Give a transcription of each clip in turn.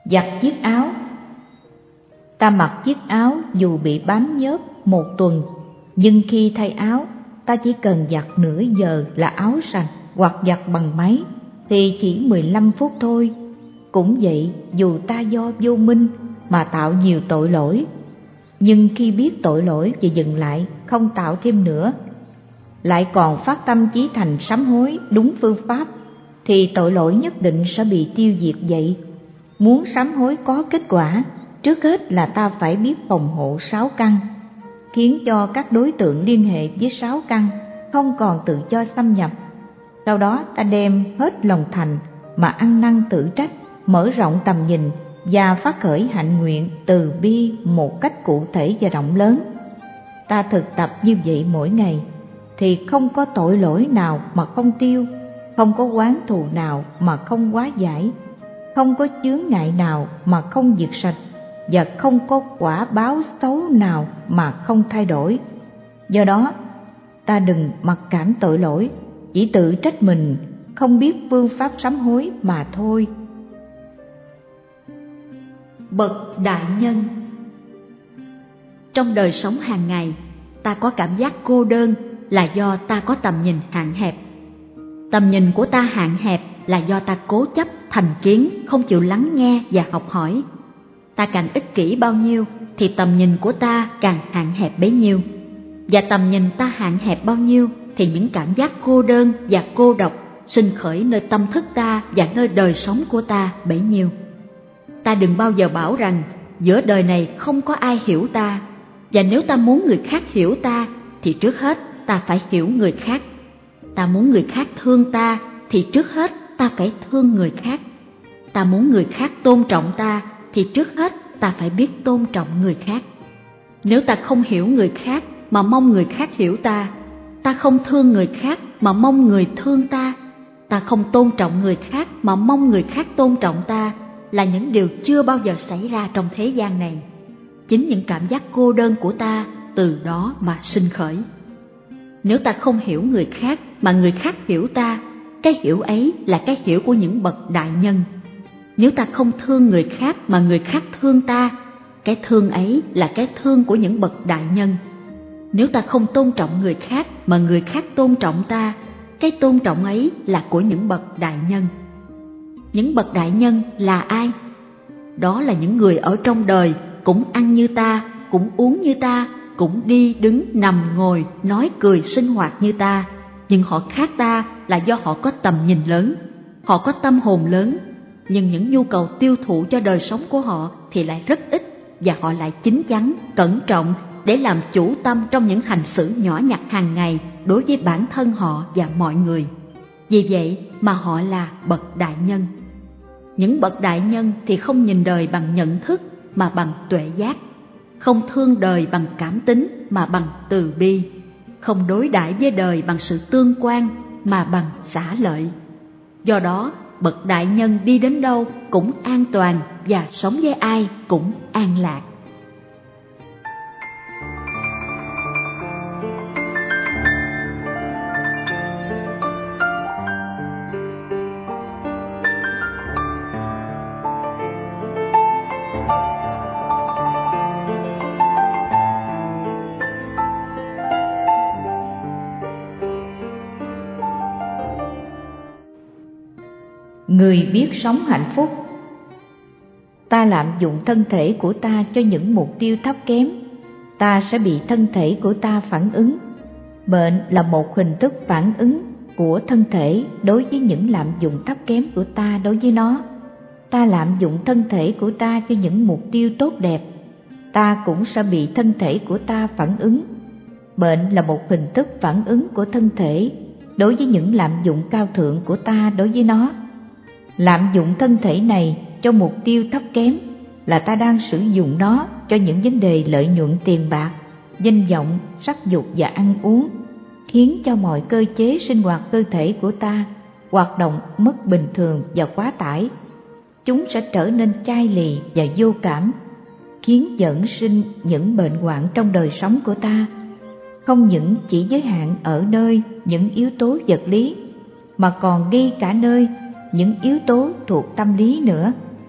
Giặt chiếc áo. Ta mặc chiếc áo dù bị bám nhớp 1 tuần, nhưng khi thay áo, ta chỉ cần giặt nửa giờ là áo sạch, hoặc giặt bằng máy thì chỉ 15 phút thôi. Cũng vậy, dù ta do vô minh mà tạo nhiều tội lỗi, nhưng khi biết tội lỗi và dừng lại, không tạo thêm nữa, lại còn phát tâm chí thành sám hối đúng phương pháp, thì tội lỗi nhất định sẽ bị tiêu diệt vậy. Muốn sám hối có kết quả, trước hết là ta phải biết phòng hộ 6 căn, khiến cho các đối tượng liên hệ với 6 căn không còn tự cho xâm nhập. Sau đó ta đem hết lòng thành mà ăn năn tự trách, mở rộng tầm nhìn và phát khởi hạnh nguyện từ bi một cách cụ thể và rộng lớn. Ta thực tập như vậy mỗi ngày thì không có tội lỗi nào mà không tiêu, không có oán thù nào mà không hóa giải, không có chướng ngại nào mà không diệt sạch, và không có quả báo xấu nào mà không thay đổi. Do đó, ta đừng mặc cảm tội lỗi, chỉ tự trách mình không biết phương pháp sám hối mà thôi. Bậc đại nhân. Trong đời sống hàng ngày, ta có cảm giác cô đơn là do ta có tầm nhìn hạn hẹp. Tầm nhìn của ta hạn hẹp là do ta cố chấp, thành kiến, không chịu lắng nghe và học hỏi. Ta càng ích kỷ bao nhiêu thì tầm nhìn của ta càng hạn hẹp bấy nhiêu. Và tầm nhìn ta hạn hẹp bao nhiêu thì những cảm giác cô đơn và cô độc sinh khởi nơi tâm thức ta và nơi đời sống của ta bấy nhiêu. Ta đừng bao giờ bảo rằng giữa đời này không có ai hiểu ta, và nếu ta muốn người khác hiểu ta thì trước hết ta phải hiểu người khác. Ta muốn người khác thương ta thì trước hết ta phải thương người khác. Ta muốn người khác tôn trọng ta thì trước hết ta phải biết tôn trọng người khác. Nếu ta không hiểu người khác mà mong người khác hiểu ta, ta không thương người khác mà mong người thương ta, ta không tôn trọng người khác mà mong người khác tôn trọng ta, là những điều chưa bao giờ xảy ra trong thế gian này. Chính những cảm giác cô đơn của ta từ đó mà sinh khởi. Nếu ta không hiểu người khác mà người khác hiểu ta, cái hiểu ấy là cái hiểu của những bậc đại nhân. Nếu ta không thương người khác mà người khác thương ta, cái thương ấy là cái thương của những bậc đại nhân. Nếu ta không tôn trọng người khác mà người khác tôn trọng ta, cái tôn trọng ấy là của những bậc đại nhân. Những bậc đại nhân là ai? Đó là những người ở trong đời cũng ăn như ta, cũng uống như ta, cũng đi đứng nằm ngồi nói cười sinh hoạt như ta, nhưng họ khác ta là do họ có tầm nhìn lớn, họ có tâm hồn lớn, nhưng những nhu cầu tiêu thụ cho đời sống của họ thì lại rất ít, và họ lại chín chắn, cẩn trọng để làm chủ tâm trong những hành xử nhỏ nhặt hàng ngày đối với bản thân họ và mọi người. Vì vậy mà họ là bậc đại nhân. Những bậc đại nhân thì không nhìn đời bằng nhận thức mà bằng tuệ giác, không thương đời bằng cảm tính mà bằng từ bi, không đối đãi với đời bằng sự tương quan mà bằng xả lợi. Do đó, bậc đại nhân đi đến đâu cũng an toàn và sống với ai cũng an lạc. Người biết sống hạnh phúc. Ta lạm dụng thân thể của ta cho những mục tiêu thấp kém, ta sẽ bị thân thể của ta phản ứng. Bệnh là một hình thức phản ứng của thân thể đối với những lạm dụng thấp kém của ta đối với nó. Ta lạm dụng thân thể của ta cho những mục tiêu tốt đẹp, ta cũng sẽ bị thân thể của ta phản ứng. Bệnh là một hình thức phản ứng của thân thể đối với những lạm dụng cao thượng của ta đối với nó. Lạm dụng thân thể này cho mục tiêu thấp kém là ta đang sử dụng nó cho những vấn đề lợi nhuận tiền bạc, danh vọng, sắc dục và ăn uống, khiến cho mọi cơ chế sinh hoạt cơ thể của ta hoạt động mất bình thường và quá tải. Chúng sẽ trở nên chai lì và vô cảm, khiến dẫn sinh những bệnh hoạn trong đời sống của ta, không những chỉ giới hạn ở nơi những yếu tố vật lý, mà còn ngay cả nơi những yếu tố thuộc tâm lý nữa.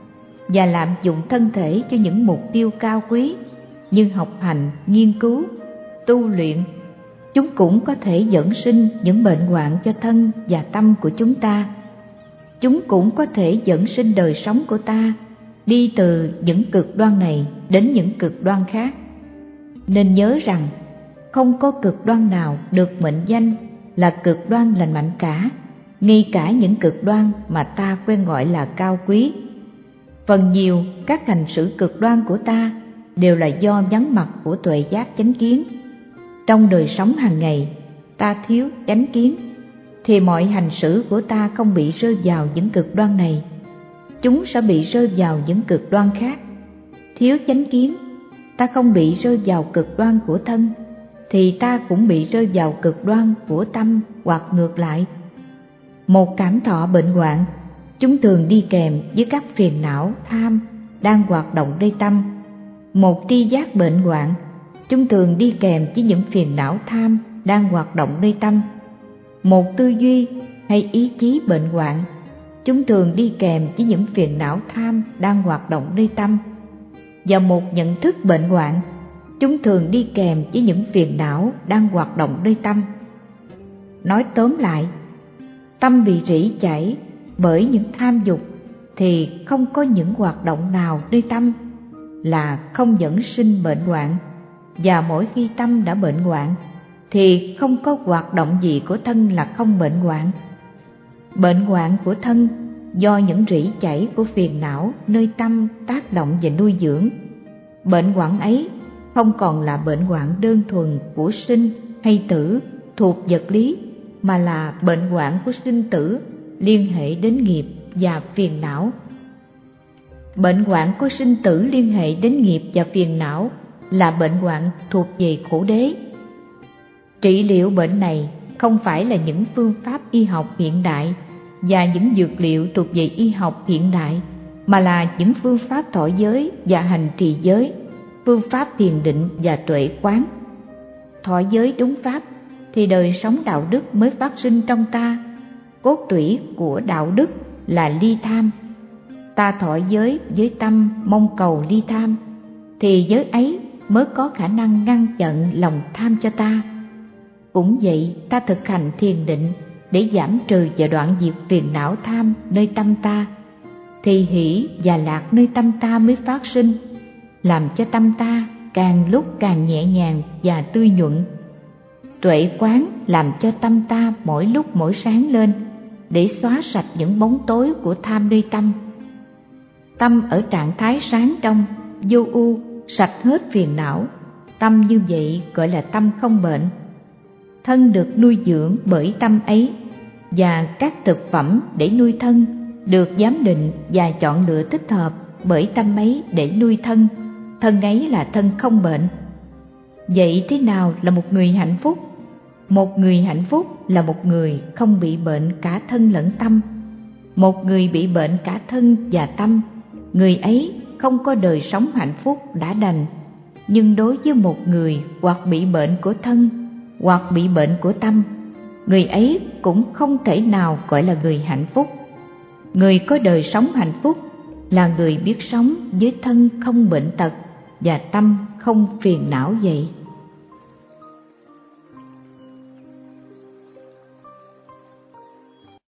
và lạm dụng thân thể cho những mục tiêu cao quý như học hành, nghiên cứu, tu luyện, chúng cũng có thể dẫn sinh những bệnh hoạn cho thân và tâm của chúng ta. Chúng cũng có thể dẫn sinh đời sống của ta đi từ những cực đoan này đến những cực đoan khác. Nên nhớ rằng không có cực đoan nào được mệnh danh là cực đoan lành mạnh cả, ngay cả những cực đoan mà ta quen gọi là cao quý. Phần nhiều các hành xử cực đoan của ta đều là do vắng mặt của tuệ giác chánh kiến. Trong đời sống hàng ngày, ta thiếu chánh kiến, thì mọi hành xử của ta không bị rơi vào những cực đoan này. Chúng sẽ bị rơi vào những cực đoan khác. Thiếu chánh kiến, ta không bị rơi vào cực đoan của thân, thì ta cũng bị rơi vào cực đoan của tâm hoặc ngược lại. Một cảm thọ bệnh hoạn, chúng thường đi kèm với các phiền não tham đang hoạt động nơi tâm. Một tri giác bệnh hoạn, chúng thường đi kèm với những phiền não tham đang hoạt động nơi tâm. Một tư duy hay ý chí bệnh hoạn, chúng thường đi kèm với những phiền não tham đang hoạt động nơi tâm. Và một nhận thức bệnh hoạn, chúng thường đi kèm với những phiền não đang hoạt động nơi tâm. Nói tóm lại, tâm bị rỉ chảy bởi những tham dục thì không có những hoạt động nào nơi tâm là không dẫn sinh bệnh hoạn, và mỗi khi tâm đã bệnh hoạn thì không có hoạt động gì của thân là không bệnh hoạn. Bệnh hoạn của thân do những rỉ chảy của phiền não nơi tâm tác động và nuôi dưỡng. Bệnh hoạn ấy không còn là bệnh hoạn đơn thuần của sinh hay tử thuộc vật lý, mà là bệnh hoạn của sinh tử liên hệ đến nghiệp và phiền não. Bệnh hoạn của sinh tử liên hệ đến nghiệp và phiền não là bệnh hoạn thuộc về khổ đế. Trị liệu bệnh này không phải là những phương pháp y học hiện đại và những dược liệu thuộc về y học hiện đại, mà là những phương pháp thọ giới và hành trì giới, phương pháp thiền định và tuệ quán. Thọ giới đúng pháp thì đời sống đạo đức mới phát sinh trong ta. Cốt tủy của đạo đức là ly tham. Ta thọ giới với tâm mong cầu ly tham, thì giới ấy mới có khả năng ngăn chặn lòng tham cho ta. Cũng vậy, ta thực hành thiền định để giảm trừ và đoạn diệt phiền não tham nơi tâm ta, thì hỷ và lạc nơi tâm ta mới phát sinh, làm cho tâm ta càng lúc càng nhẹ nhàng và tươi nhuận. Tuệ quán làm cho tâm ta mỗi lúc mỗi sáng lên, để xóa sạch những bóng tối của tham nơi tâm. Tâm ở trạng thái sáng trong, vô ưu, sạch hết phiền não. Tâm như vậy gọi là tâm không bệnh. Thân được nuôi dưỡng bởi tâm ấy, và các thực phẩm để nuôi thân được giám định và chọn lựa thích hợp bởi tâm ấy để nuôi thân. Thân ấy là thân không bệnh. Vậy thế nào là một người hạnh phúc? Một người hạnh phúc là một người không bị bệnh cả thân lẫn tâm. Một người bị bệnh cả thân và tâm, người ấy không có đời sống hạnh phúc đã đành. Nhưng đối với một người hoặc bị bệnh của thân hoặc bị bệnh của tâm, người ấy cũng không thể nào gọi là người hạnh phúc. Người có đời sống hạnh phúc là người biết sống với thân không bệnh tật và tâm không phiền não vậy.